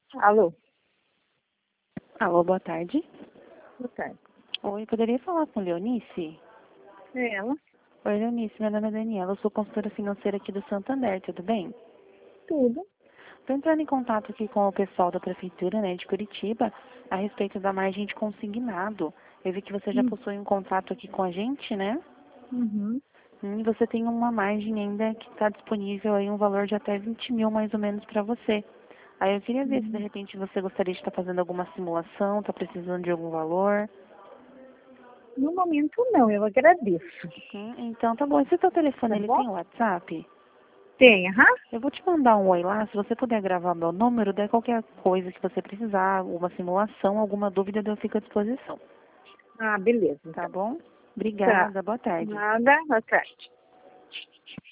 Alô, Alô, boa tarde. boa tarde. Oi, poderia falar com Leonice? É ela? Oi, Leonice, meu nome é Daniela, eu sou consultora financeira aqui do Santander, tudo bem? Tudo. Estou entrando em contato aqui com o pessoal da Prefeitura, né, de Curitiba, a respeito da margem de consignado. Eu vi que você já Hum. possui um contrato aqui com a gente, né? Uhum. E você tem uma margem ainda que está disponível aí, um valor de até 20 mil mais ou menos para você. Aí eu queria ver se de Uhum. repente você gostaria de estar fazendo alguma simulação, está precisando de algum valor. No momento não, eu agradeço. Então tá bom. Esse seu telefone, Tá ele bom? tem WhatsApp? Tem, aham. Eu vou te mandar um oi lá, se você puder gravar meu número, daí qualquer coisa que você precisar, alguma simulação, alguma dúvida, eu fico à disposição. Ah, beleza, Tá então. bom? Tá. Obrigada, boa tarde. Nada, boa tarde.